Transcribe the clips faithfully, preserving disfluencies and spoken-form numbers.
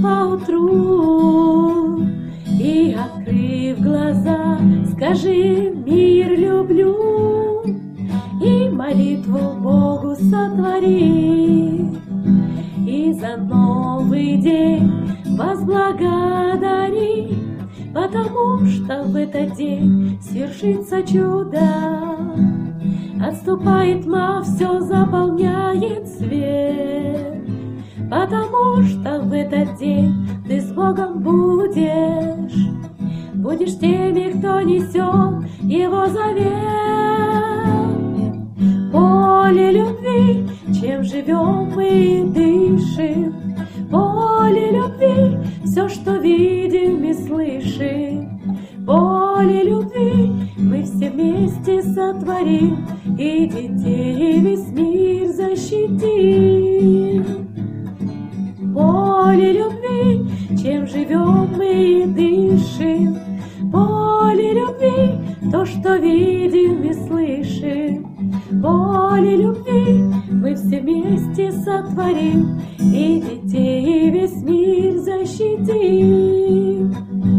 поутру и, открыв глаза, скажи: мир люблю, и молитву Богу сотвори, и за новый день возблагодари, потому что в этот день свершится чудо. Отступает тьма, все заполняет свет, потому что в этот день ты с Богом будешь, будешь теми, кто несет Его завет. Поле любви, чем живем мы и дышим, поле любви, все, что видим и слышим, поле любви мы все вместе сотворим, и детей, и весь мир защитим. Поле любви, чем живем мы и дышим, поле любви, то, что видим и слышим, поле любви мы все вместе сотворим, и детей, и весь мир защитим.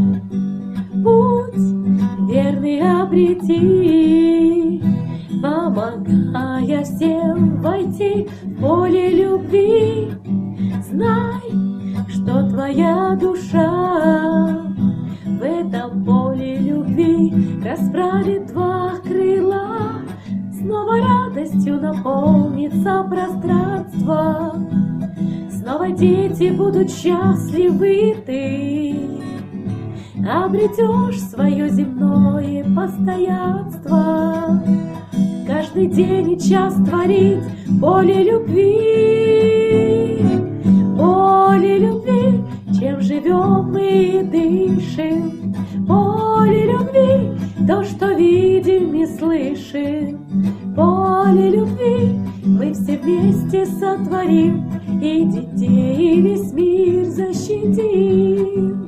Путь верный обрети, помогая всем войти в поле любви. Знай, что твоя душа в этом поле любви расправит два крыла, снова радостью наполнится пространство, снова дети будут счастливы, ты обретешь свое земное постоянство. Каждый день и час творить поле любви, поле любви, чем живем мы и дышим, поле любви, то, что видим и слышим, поле любви мы все вместе сотворим, и детей, и весь мир защитим.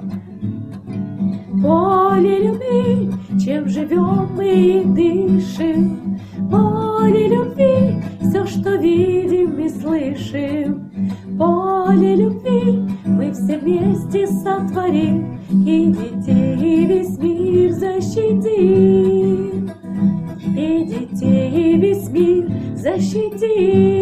Поле любви, чем живем мы и дышим, поле любви, все, что видим и слышим, поле любви мы все вместе сотворим, и детей, и весь мир защитим, и детей, и весь мир защитим.